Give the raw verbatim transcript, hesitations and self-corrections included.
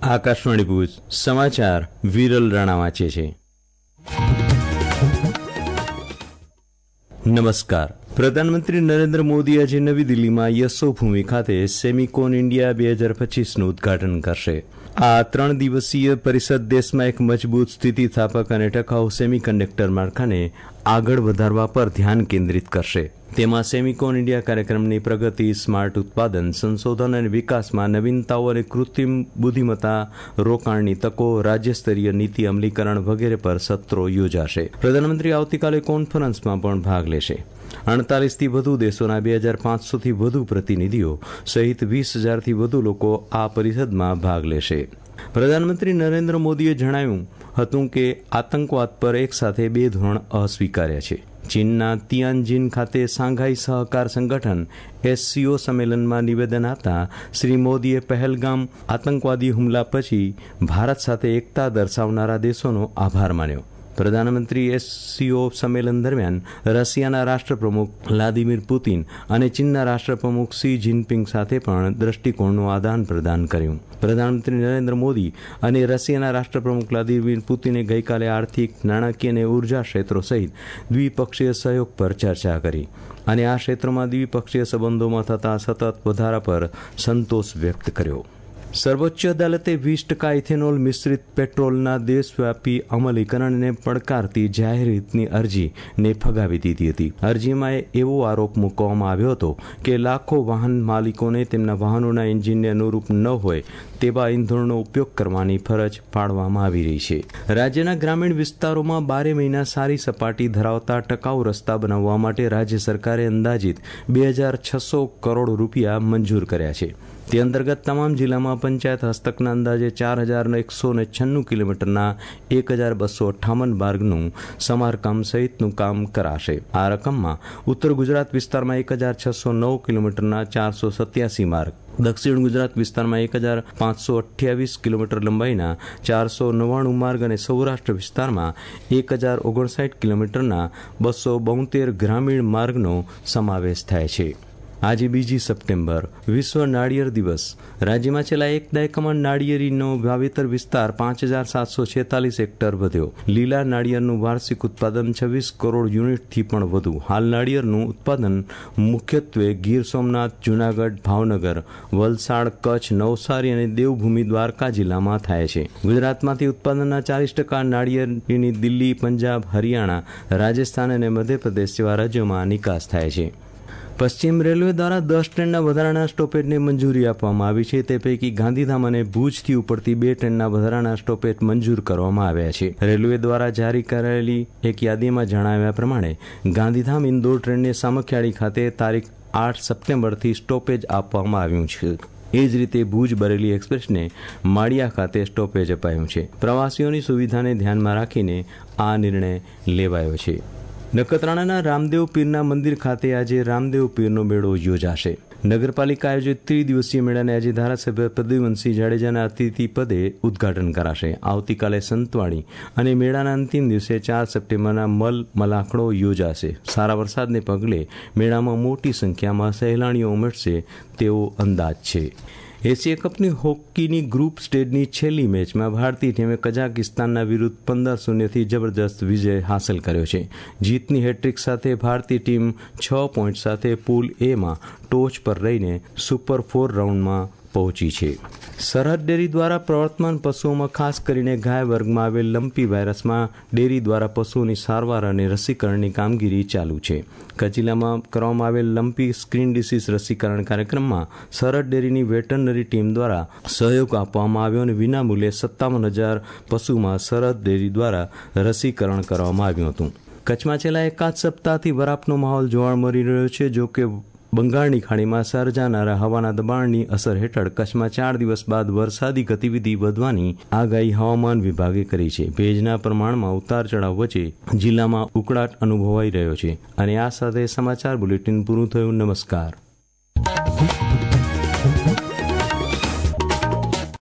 આકાશવાણી ભુજ સમાચાર વિરલ રાણા વાંચે છે. નમસ્કાર. પ્રધાનમંત્રી નરેન્દ્ર મોદી આજે નવી દિલ્હીમાં યશોભૂમિ ખાતે સેમિકોન ઇન્ડિયા બે હજાર પચીસનું ઉદઘાટન કરશે. આ ત્રણ દિવસીય પરિષદ દેશમાં એક મજબૂત સ્થિતિસ્થાપક અને ટકાઉ સેમિકન્ડક્ટર માળખાને આગળ વધારવા પર ધ્યાન કેન્દ્રિત કરશે. તેમાં સેમિકોન ઇન્ડિયા કાર્યક્રમની પ્રગતિ, સ્માર્ટ ઉત્પાદન, સંશોધન અને વિકાસમાં નવીનતાઓ અને કૃત્રિમ બુદ્ધિમત્તા, રોકાણની તકો, રાજ્યસ્તરીય નીતિ અમલીકરણ વગેરે પર સત્રો યોજાશે. પ્રધાનમંત્રી આવતીકાલે કોન્ફરન્સમાં પણ ભાગ લેશે. અડતાલીસથી વધુ દેશોના બે હજાર પાંચસોથી વધુ પ્રતિનિધિઓ સહિત વીસ હજારથી વધુ લોકો આ પરિષદમાં ભાગ લેશે. પ્રધાનમંત્રી નરેન્દ્ર મોદીએ જણાવ્યું હતું કે આતંકવાદ પર એક સાથે બે ધોરણ અસ્વીકાર્ય છે. ચીનના તિયાનજિન ખાતે શાંઘાઈ સહકાર સંગઠન એસસીઓ સંમેલનમાં નિવેદન આપતા શ્રી મોદીએ પહેલગામ આતંકવાદી હુમલા પછી ભારત સાથે એકતા દર્શાવનારા દેશોનો આભાર માન્યો. પ્રધાનમંત્રી એસસીઓ સંમેલન દરમિયાન રશિયાના રાષ્ટ્રપ્રમુખ વ્લાદિમીર પુતિન અને ચીનના રાષ્ટ્રપ્રમુખ શી જિનપિંગ સાથે પણ દ્રષ્ટિકોણનું આદાન પ્રદાન કર્યું. પ્રધાનમંત્રી નરેન્દ્ર મોદી અને રશિયાના રાષ્ટ્રપ્રમુખ વ્લાદિમીર પુતિને ગઈકાલે આર્થિક, નાણાકીય અને ઉર્જા ક્ષેત્રો સહિત દ્વિપક્ષીય સહયોગ પર ચર્ચા કરી અને આ ક્ષેત્રોમાં દ્વિપક્ષીય સંબંધોમાં થતા સતત વધારા પર સંતોષ વ્યક્ત કર્યો. સર્વોચ્ચ અદાલતે વીસ ટકા ઇથેનોલ મિશ્રિત પેટ્રોલના દેશવ્યાપી અમલીકરણને પડકારતી જાહેરહિતની અરજીને ફગાવી દીધી હતી. અરજીમાં એવો આરોપ મૂકવામાં આવ્યો હતો કે લાખો વાહન માલિકોને તેમના વાહનોના એન્જિનને અનુરૂપ ન હોય તેવા ઇંધણનો ઉપયોગ કરવાની ફરજ પાડવામાં આવી રહી છે. રાજ્યના ગ્રામીણ વિસ્તારોમાં બારે મહિના સારી સપાટી ધરાવતા ટકાઉ રસ્તા બનાવવા માટે રાજ્ય સરકારે અંદાજિત બે હજાર છસો કરોડ રૂપિયા મંજૂર કર્યા છે. તે અંતર્ગત તમામ જિલ્લામાં પંચાયત હસ્તકના અંદાજે ચાર હજાર એકસો ને છન્નું કિલોમીટરના એક હજાર બસો અઠ્ઠાવન માર્ગનું સમારકામ સહિતનું કામ કરાશે. આ રકમમાં ઉત્તર ગુજરાત વિસ્તારમાં એક હજાર છસો નવ કિલોમીટરના ચારસો સત્યાસી માર્ગ, દક્ષિણ ગુજરાત વિસ્તારમાં એક હજાર પાંચસો અઠ્યાવીસ કિલોમીટર લંબાઈના ચારસો નવ્વાણું માર્ગ અને સૌરાષ્ટ્ર વિસ્તારમાં એક હજાર ઓગણસાઠ કિલોમીટરના બસો બોતેર ગ્રામીણ માર્ગનો સમાવેશ થાય છે. આજે બીજી સપ્ટેમ્બર વિશ્વ નાળિયેર દિવસ. રાજ્યમાં છેલ્લા એક દાયકામાં નાળિયેરીનો વાવેતર વિસ્તાર પાંચ હજાર સાતસો છેતાલીસ હેક્ટર વધ્યો. લીલા નાળિયેરનું વાર્ષિક ઉત્પાદન છવ્વીસ કરોડ યુનિટથી પણ વધુ. હાલ નાળિયેરનું ઉત્પાદન મુખ્યત્વે ગીર સોમનાથ, જૂનાગઢ, ભાવનગર, વલસાડ, કચ્છ, નવસારી અને દેવભૂમિ દ્વારકા જિલ્લામાં થાય છે. ગુજરાતમાંથી ઉત્પાદનના ચાલીસ ટકા નાળિયેરની દિલ્હી, પંજાબ, હરિયાણા, રાજસ્થાન અને મધ્યપ્રદેશ જેવા રાજ્યોમાં નિકાસ થાય છે. પશ્ચિમ રેલવે દ્વારા દસ ટ્રેનના વધારાના સ્ટોપેજને મંજૂરી આપવામાં આવી છે. તે પૈકી ગાંધીધામ અને ભુજથી ઉપડતી બે ટ્રેનના વધારાના સ્ટોપેજ મંજૂર કરવામાં આવ્યા છે. રેલવે દ્વારા જારી કરાયેલી એક યાદીમાં જણાવ્યા પ્રમાણે ગાંધીધામ ઇન્દોર ટ્રેનને સામખિયાળી ખાતે તારીખ આઠ સપ્ટેમ્બરથી સ્ટોપેજ આપવામાં આવ્યું છે. એ જ રીતે ભુજ બરેલી એક્સપ્રેસને માળિયા ખાતે સ્ટોપેજ અપાયું છે. પ્રવાસીઓની સુવિધાને ધ્યાનમાં રાખીને આ નિર્ણય લેવાયો છે. નખત્રાણાના રામદેવ પીરના મંદિર ખાતે આજે રામદેવ પીરનો મેળો યોજાશે. નગરપાલિકા આયોજિત ત્રિદિવસીય મેળાને આજે ધારાસભ્ય પ્રદ્યુમનસિંહ જાડેજાના અતિથિ પદે ઉદઘાટન કરાશે. આવતીકાલે સંતવાણી અને મેળાના અંતિમ દિવસે ચાર સપ્ટેમ્બરના મલ મલાખડો યોજાશે. સારા વરસાદને પગલે મેળામાં મોટી સંખ્યામાં સહેલાણીઓ ઉમટશે તેવો અંદાજ છે. એશિયા કપની હોકીની ગ્રુપ સ્ટેજની છેલ્લી મેચમાં ભારતીય ટીમે કઝાકિસ્તાનના વિરુદ્ધ પંદર શૂન્યથી જબરદસ્ત વિજય હાંસલ કર્યો છે. જીતની હેટ્રિક સાથે ભારતીય ટીમ છ પોઈન્ટ સાથે પૂલ એમાં ટોચ પર રહીને સુપર ફોર રાઉન્ડમાં પહોંચી છે. સરહદ ડેરી દ્વારા પ્રવર્તમાન પશુઓમાં ખાસ કરીને ગાય વર્ગમાં આવેલ લંપી વાયરસમાં ડેરી દ્વારા પશુઓની સારવાર અને રસીકરણની કામગીરી ચાલુ છે. કચ્છ જિલ્લામાં કરવામાં આવેલ લંપી સ્કિન ડિસીઝ રસીકરણ કાર્યક્રમમાં સરહદ ડેરીની વેટરનરી ટીમ દ્વારા સહયોગ આપવામાં આવ્યો અને વિનામૂલ્યે સત્તાવન હજાર પશુમાં સરહદ ડેરી દ્વારા રસીકરણ કરવામાં આવ્યું હતું. કચ્છમાં છેલ્લા એકાદ સપ્તાહથી વરાપનો માહોલ જોવા મળી રહ્યો છે. જો કે બંગાળની ખાડીમાં સર્જાનારા હવાના દબાણની અસર હેઠળ કચ્છમાં ચાર દિવસ બાદ વરસાદી ગતિવિધિ વધવાની આગાહી હવામાન વિભાગે કરી છે. ભેજના પ્રમાણમાં ઉતાર ચઢાવ વચ્ચે જિલ્લામાં ઉકળાટ અનુભવાઈ રહ્યો છે. અને આ સાથે સમાચાર બુલેટિન પૂરું થયું. નમસ્કાર.